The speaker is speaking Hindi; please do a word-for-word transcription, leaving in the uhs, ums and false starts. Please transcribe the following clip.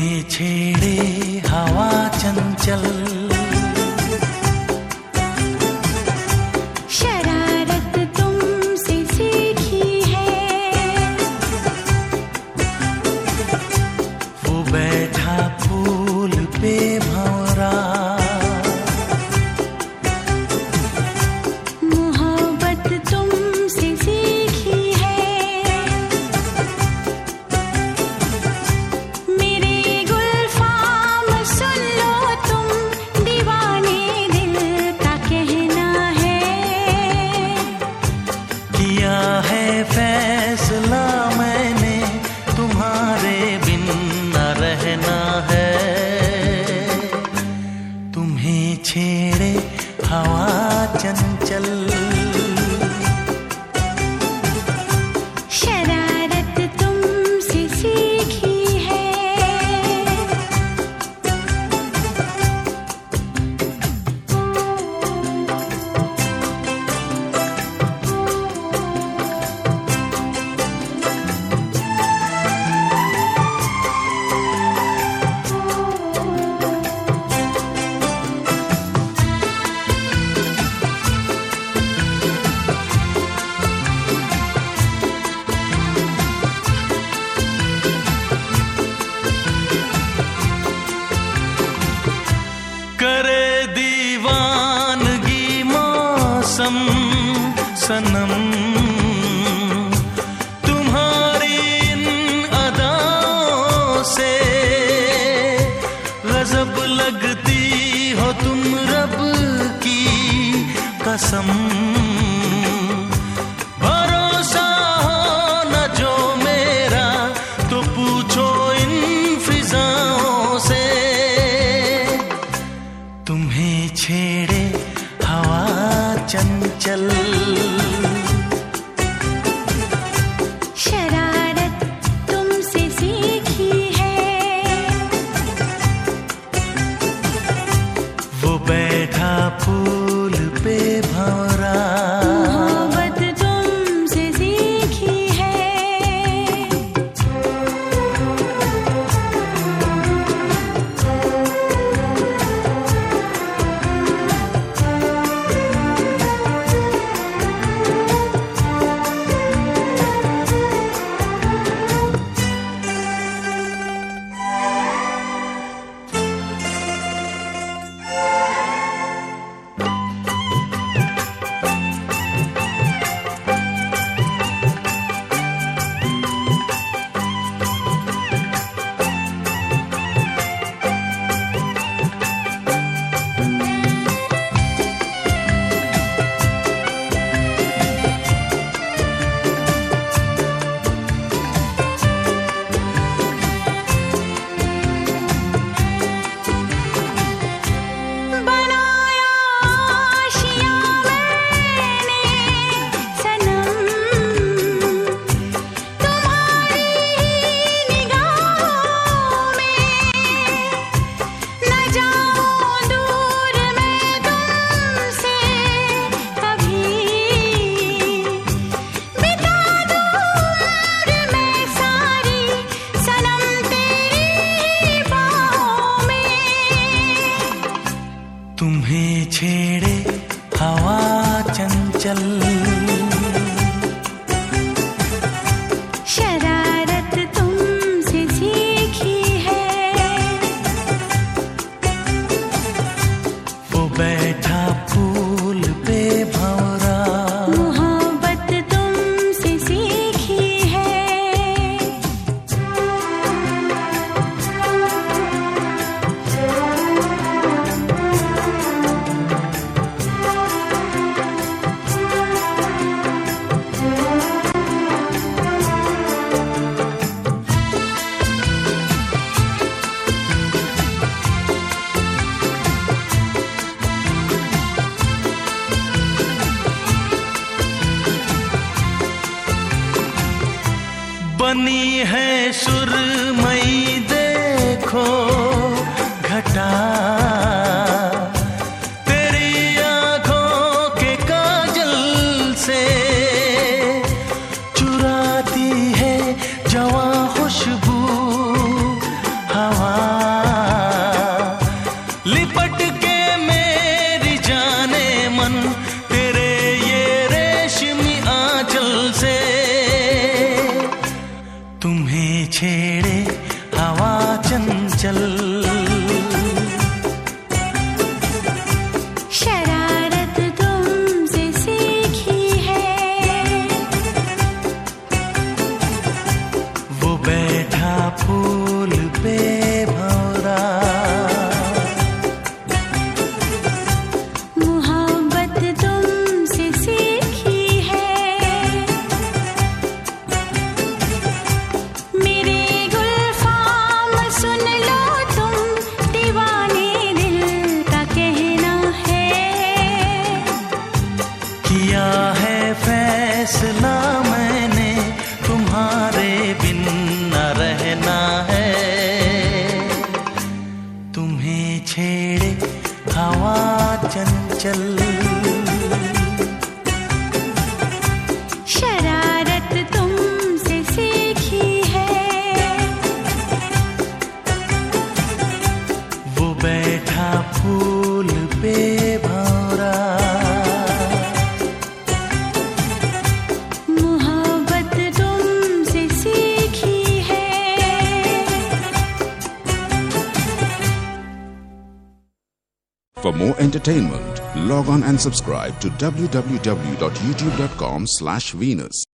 तुम्हें छेड़े हवा चंचल, शरारत तुमसे सीखी है। वो बैठा फूल पे भंवरा, मोहब्बत तुमसे सीखी है। मेरे गुलफाम सुन लो तुम, दीवाने दिल का कहना है। किया है फैसला मैंने, तुम्हारे बिन न रहना है। तुम्हें छेड़े हवा चंचल, शरारत तुमसे सीखी है। करे दीवानगी मौसम सनम, तुम्हारी इन अदाओं से गजब लगती हो तुम रब की कसम। भरोसा हो न जो मेरा तो पूछो इन फिजाओं से। तुम्हें छेड़े हवा चंचल, शरारत तुमसे सीखी है। वो बैठा फूल पे भंवरा, मोहब्बत तुमसे सीखी है। बनाया आशिया मैंने सनम, तुम्हारी निगाहों में। न जाऊं दूर मैं तुमसे कभी, बिता दूं उम्र मैं सारी सनम तेरी बाहों में। तुम्हें छेड़े हवा चंचल, शरारत तुमसे सीखी है। वो बैठा फूल पे भंवरा, मोहब्बत तुमसे सीखी है। बनी है सुरमई देखो घटा, तेरी आंखों के काजल से चुराती है जवां खुशबू हवा। चंचल। शरारत तुमसे सीखी है, वो बैठा फूल पे भौरा, मोहब्बत तुमसे सीखी है। मेरे गुलफाम सुन लो तुम, दीवाने दिल का कहना है। किया है फैसला मैंने, तुम्हारे बिन न रहना है। तुम्हें छेड़े हवा चंचल, शरारत तुमसे सीखी है, वो बैठा फूल पे भौरा, मोहब्बत तुमसे सीखी है। For more entertainment, log on and subscribe to w w w dot youtube dot com slash Venus.